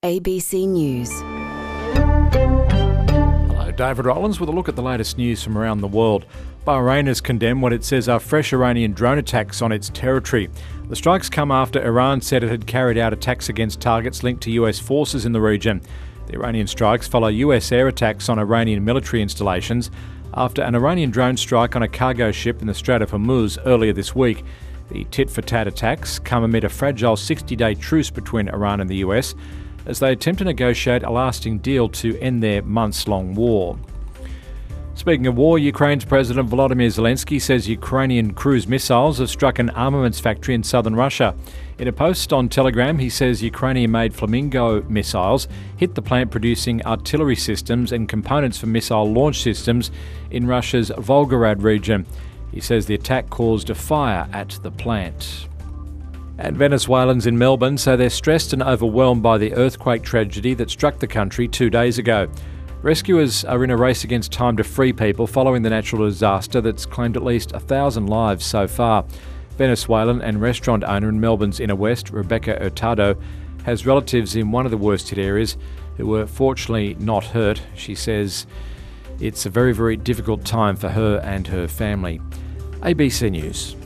ABC News. Hello, David Rollins with a look at the latest news from around the world. Bahrain has condemned what it says are fresh Iranian drone attacks on its territory. The strikes come after Iran said it had carried out attacks against targets linked to US forces in the region. The Iranian strikes follow US air attacks on Iranian military installations after an Iranian drone strike on a cargo ship in the Strait of Hormuz earlier this week. The tit-for-tat attacks come amid a fragile 60-day truce between Iran and the US as they attempt to negotiate a lasting deal to end their months-long war. Speaking of war, Ukraine's President Volodymyr Zelensky says Ukrainian cruise missiles have struck an armaments factory in southern Russia. In a post on Telegram, he says Ukrainian-made Flamingo missiles hit the plant producing artillery systems and components for missile launch systems in Russia's Volgograd region. He says the attack caused a fire at the plant. And Venezuelans in Melbourne say they're stressed and overwhelmed by the earthquake tragedy that struck the country 2 days ago. Rescuers are in a race against time to free people following the natural disaster that's claimed at least 1,000 lives so far. Venezuelan and restaurant owner in Melbourne's inner west, Rebecca Hurtado, has relatives in one of the worst hit areas who were fortunately not hurt. She says it's a very, very difficult time for her and her family. ABC News.